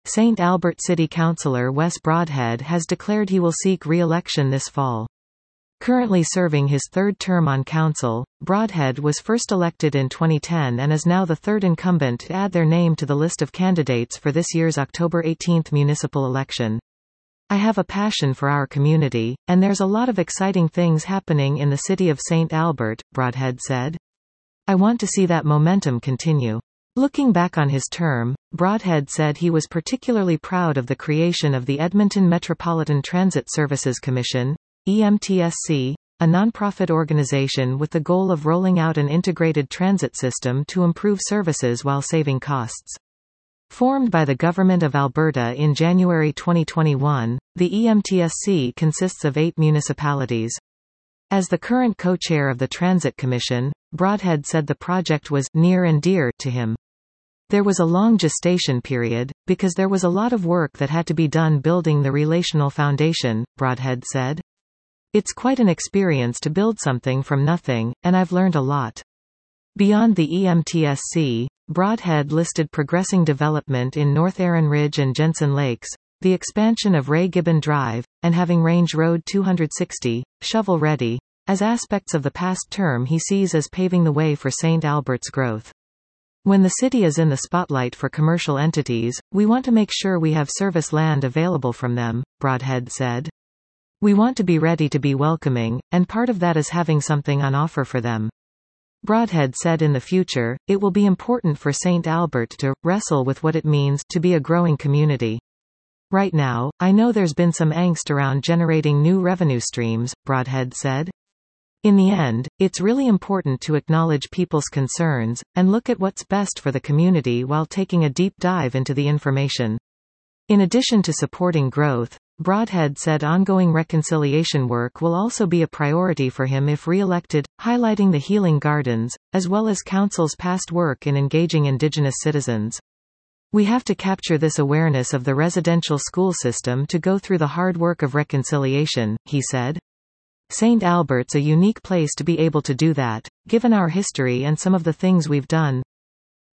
St. Albert City Councillor Wes Broadhead has declared he will seek re-election this fall. Currently serving his third term on council, Broadhead was first elected in 2010 and is now the third incumbent to add their name to the list of candidates for this year's October 18 municipal election. "I have a passion for our community, and there's a lot of exciting things happening in the city of St. Albert," Broadhead said. "I want to see that momentum continue." Looking back on his term, Broadhead said he was particularly proud of the creation of the Edmonton Metropolitan Transit Services Commission, EMTSC, a nonprofit organization with the goal of rolling out an integrated transit system to improve services while saving costs. Formed by the Government of Alberta in January 2021, the EMTSC consists of 8 municipalities. As the current co-chair of the Transit Commission, Broadhead said the project was near and dear to him. "There was a long gestation period, because there was a lot of work that had to be done building the relational foundation," Broadhead said. "It's quite an experience to build something from nothing, and I've learned a lot." Beyond the EMTSC, Broadhead listed progressing development in North Erin Ridge and Jensen Lakes, the expansion of Ray Gibbon Drive, and having Range Road 260, shovel-ready, as aspects of the past term he sees as paving the way for St. Albert's growth. "When the city is in the spotlight for commercial entities, we want to make sure we have service land available from them," Broadhead said. "We want to be ready to be welcoming, and part of that is having something on offer for them." Broadhead said in the future, it will be important for St. Albert to wrestle with what it means to be a growing community. "Right now, I know there's been some angst around generating new revenue streams," Broadhead said. "In the end, it's really important to acknowledge people's concerns, and look at what's best for the community while taking a deep dive into the information." In addition to supporting growth, Broadhead said ongoing reconciliation work will also be a priority for him if re-elected, highlighting the Healing Gardens, as well as Council's past work in engaging Indigenous citizens. "We have to capture this awareness of the residential school system to go through the hard work of reconciliation," he said. "St. Albert's a unique place to be able to do that, given our history and some of the things we've done,"